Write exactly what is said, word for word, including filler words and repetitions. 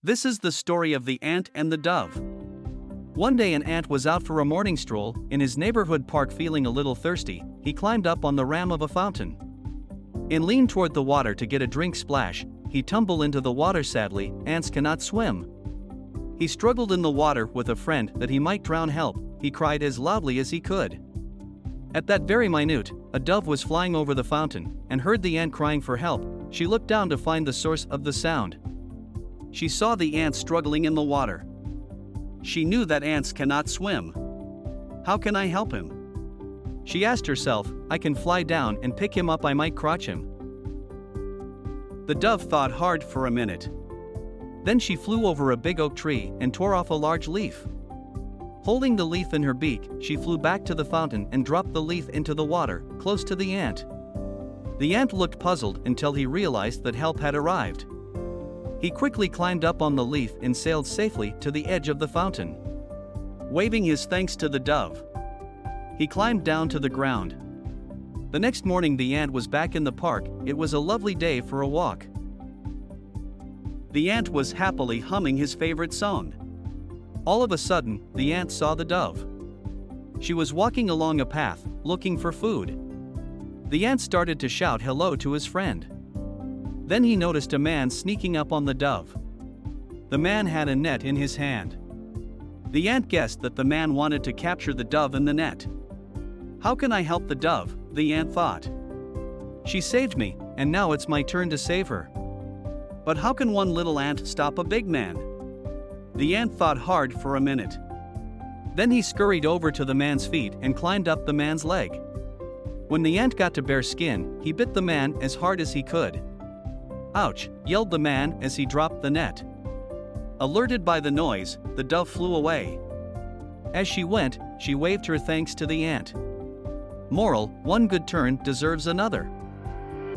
This is the story of the ant and the dove. One day an ant was out for a morning stroll in his neighborhood park feeling a little thirsty. He climbed up on the ram of a fountain and leaned toward the water to get a drink splash. He tumbled into the water. Sadly, ants cannot swim. He struggled in the water with a friend that he might drown. Help, he cried as loudly as he could. At that very minute, a dove was flying over the fountain and heard the ant crying for help. She looked down to find the source of the sound. She saw the ant struggling in the water. She knew that ants cannot swim. How can I help him? She asked herself. I can fly down and pick him up. I might crotch him. The dove thought hard for a minute. Then she flew over a big oak tree and tore off a large leaf. Holding the leaf in her beak, she flew back to the fountain and dropped the leaf into the water, close to the ant. The ant looked puzzled until he realized that help had arrived. He quickly climbed up on the leaf and sailed safely to the edge of the fountain. Waving his thanks to the dove, he climbed down to the ground. The next morning the ant was back in the park. It was a lovely day for a walk. The ant was happily humming his favorite song. All of a sudden, the ant saw the dove. She was walking along a path, looking for food. The ant started to shout hello to his friend. Then he noticed a man sneaking up on the dove. The man had a net in his hand. The ant guessed that the man wanted to capture the dove in the net. How can I help the dove? The ant thought. She saved me, and now it's my turn to save her. But how can one little ant stop a big man? The ant thought hard for a minute. Then he scurried over to the man's feet and climbed up the man's leg. When the ant got to bare skin, he bit the man as hard as he could. Ouch, yelled the man as he dropped the net. Alerted by the noise, the dove flew away. As she went, she waved her thanks to the ant. Moral: one good turn deserves another.